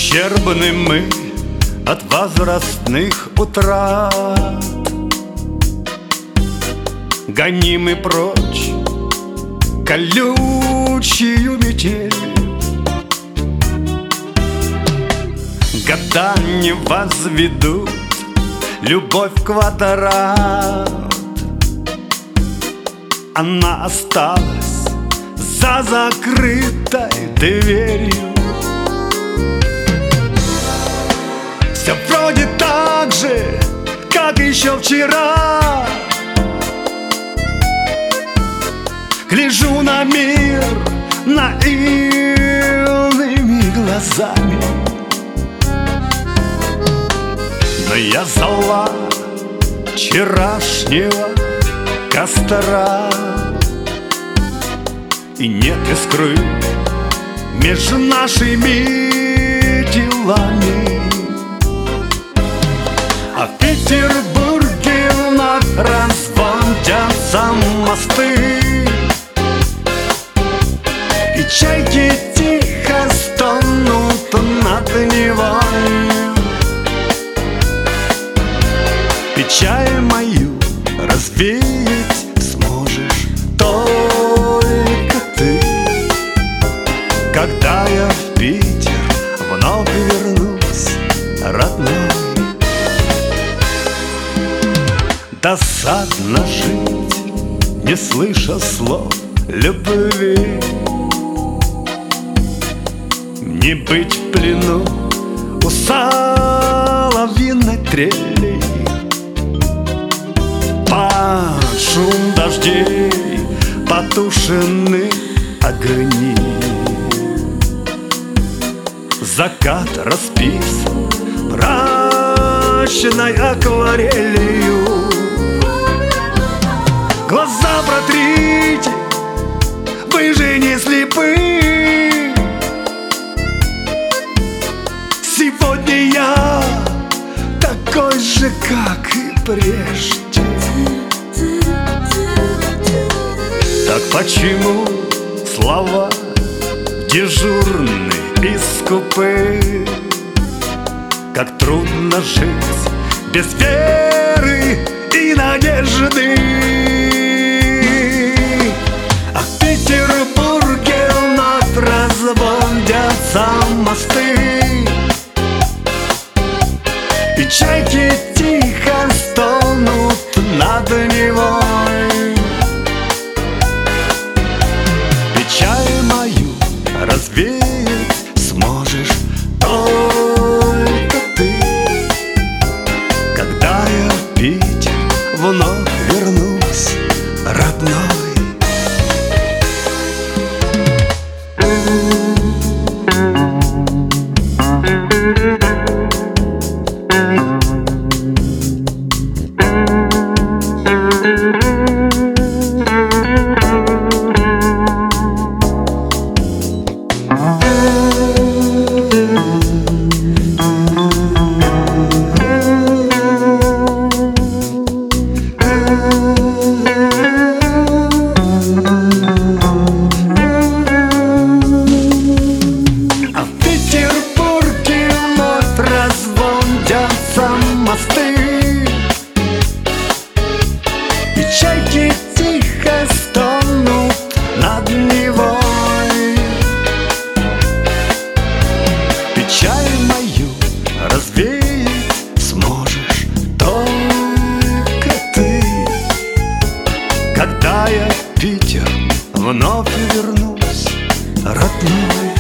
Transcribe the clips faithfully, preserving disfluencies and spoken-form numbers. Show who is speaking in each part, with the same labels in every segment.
Speaker 1: Ущербны мы от возрастных утрат, гонимы прочь колючую метель. Года не возведут любовь в квадрат, она осталась за закрытой дверью. Все вроде так же, как еще вчера. Гляжу на мир наивными глазами, но я зола вчерашнего костра, и нет искры между нашими телами. А в Петербурге вновь разводятся мосты, и чайки тихо стонут над Невой. Печаль мою развеять сможешь только ты, когда я в Питер вновь вернусь, родной. Досадно жить, не слыша слов любви, не быть в плену у соловьиной трели. Под шум дождей потушены огни, закат расписан мрачной акварелью. Глаза протрите, вы же не слепы. Сегодня я такой же, как и прежде. Так почему слова дежурны и скупы? Как трудно жить без веры и надежды. А в Петербурге вновь разводятся мосты, и чайки тихо стонут над Невой. Печаль мою развеять сможешь только ты, когда я в Питер вновь вернусь, родной.
Speaker 2: И чайки тихо стонут над Невой. Печаль мою развеять сможешь только ты, когда я в Питер вновь вернусь, родной.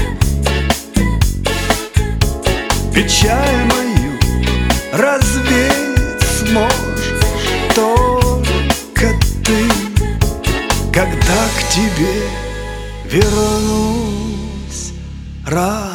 Speaker 2: Печаль мою развеять сможешь только ты, когда к тебе вернусь, родной.